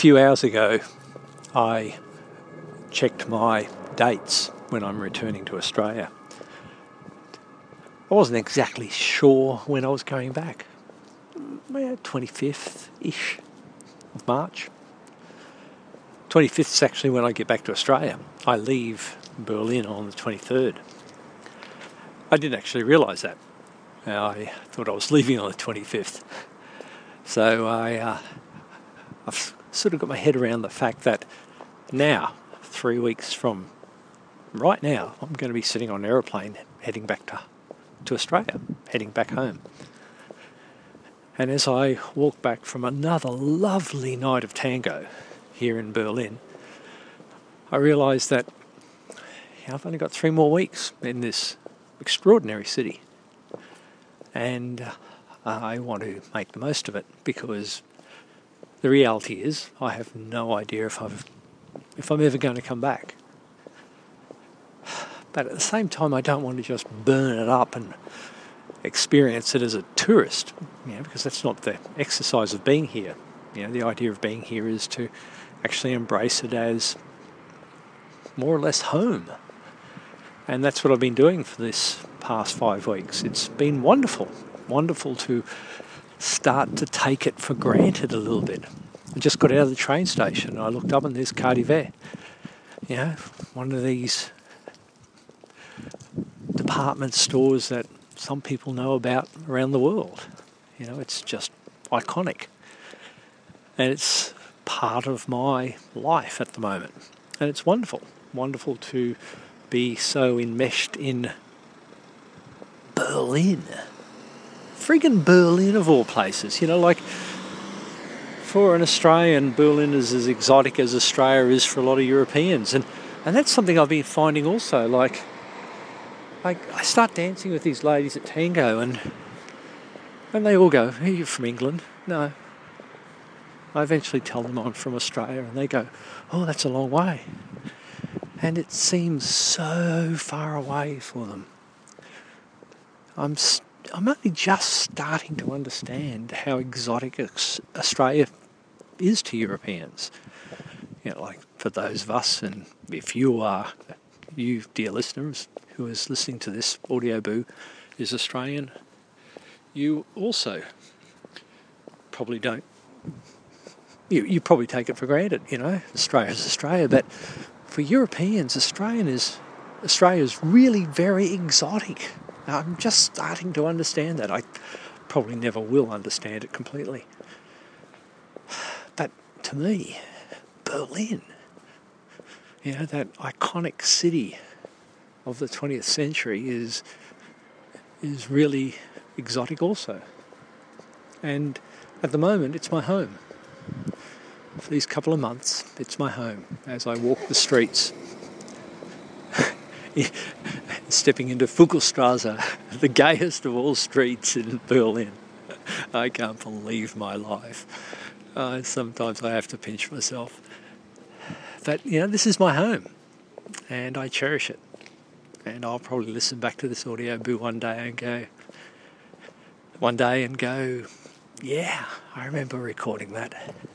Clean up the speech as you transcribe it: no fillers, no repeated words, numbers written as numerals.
few hours ago, I checked my dates when I'm returning to Australia. I wasn't exactly sure when I was going back. 25th-ish of March. 25th is actually when I get back to Australia. I leave Berlin on the 23rd. I didn't actually realise that. I thought I was leaving on the 25th. So I've sort of got my head around the fact that now, 3 weeks from right now, I'm going to be sitting on an aeroplane heading back to Australia, heading back home. And as I walk back from another lovely night of tango here in Berlin, I realise that I've only got 3 more weeks in this extraordinary city. And I want to make the most of it, because the reality is I have no idea if I'm ever going to come back. But at the same time, I don't want to just burn it up and experience it as a tourist, because that's not the exercise of being here. The idea of being here is to actually embrace it as more or less home. And that's what I've been doing for this past 5 weeks. It's been wonderful to start to take it for granted a little bit. I just got out of the train station and I looked up and there's Cardiff, one of these department stores that some people know about around the world. It's just iconic. And it's part of my life at the moment. And it's wonderful to be so enmeshed in Berlin. Friggin' Berlin of all places. For an Australian, Berlin is as exotic as Australia is for a lot of Europeans. And that's something I've been finding also. I start dancing with these ladies at tango and they all go, "Are you from England?" No. I eventually tell them I'm from Australia and they go, "Oh, that's a long way." And it seems so far away for them. I'm only just starting to understand how exotic Australia is to Europeans. For those of us, and if you, dear listeners, who is listening to this audio boo, is Australian, you also probably don't. You probably take it for granted, Australia's Australia, but for Europeans, Australia is really very exotic. Now, I'm just starting to understand that. I probably never will understand it completely. But to me, Berlin, that iconic city of the 20th century is really exotic also. And at the moment, it's my home. For these couple of months, it's my home as I walk the streets. Stepping into Vogelstrasse, the gayest of all streets in Berlin. I can't believe my life. Sometimes I have to pinch myself. But, this is my home, and I cherish it. And I'll probably listen back to this audio boo one day and go, yeah, I remember recording that.